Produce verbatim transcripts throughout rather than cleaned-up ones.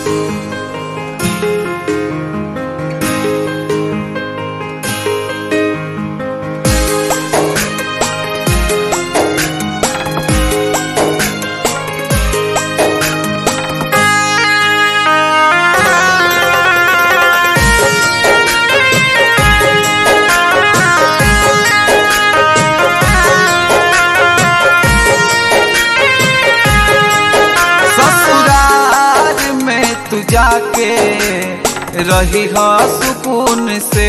जाके रही हो सुकून से,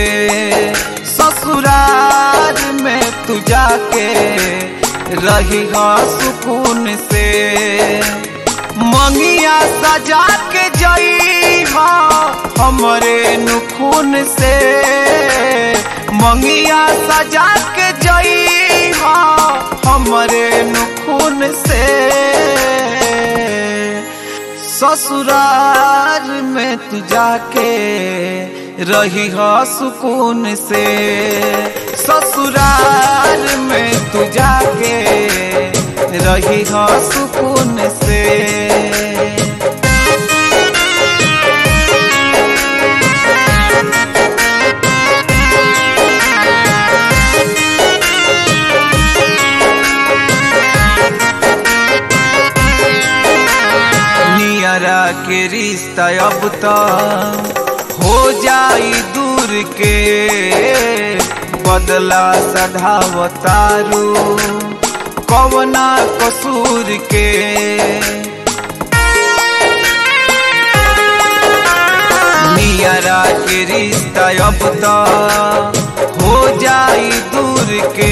ससुराल में तू जाके रही हो सुकून से। मंगिया सजा के जई हो हमरे नुखून से, मंगिया सजा के जई हो हमरे नुखून से। ससुराल में तू जाके रही हो सुकून से, ससुराल में तू जाके रही हो सुकून से। के रिश्ता अब तो हो जाई दूर के, बदला सधावतारू कवना कसूर के। नियरा के रिश्ता अब तो हो जाई दूर के,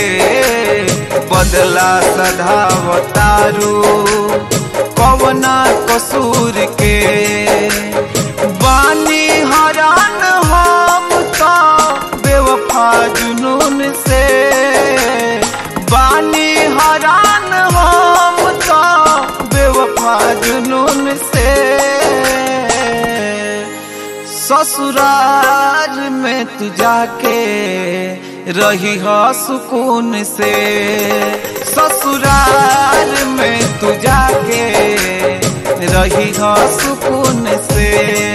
बदला सधावतारू कवना कसूर के। बानी हरान हम तो बेवफा जुनून से, बानी हरान हम तो बेवफा जुनून से। ससुराल में तू जाके रही हो सुकून से, ससुराल में तू जाके रही हो सुकून से।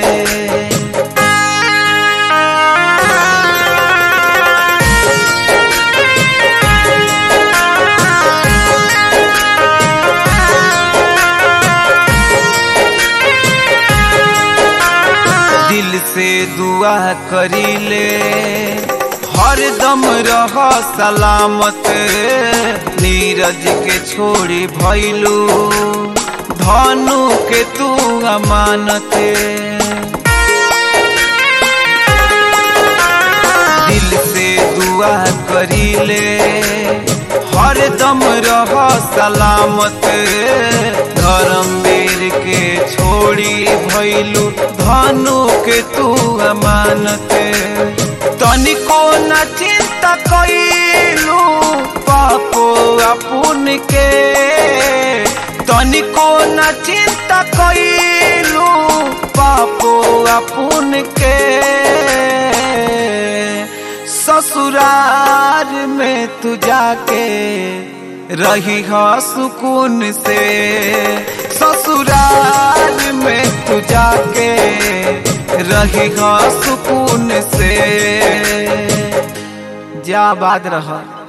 दिल से दुआ करीले हरदम रह सलामत, नीरज के छोड़ी भइलू धनु के तू अमानत। दिल से दुआ करीले हरदम रह सलामत, धर्मवीर के छोड़ी भइलू धनु के तू अमानत। तनिको न चिंता कइलू पापो अपुन के, तनिको न चिंता कइलू पापो अपुन के। ससुराल में तू जाके रही हो सुकून से, ससुराल में तू जाके रही हो सुकून से। जा बात रहा।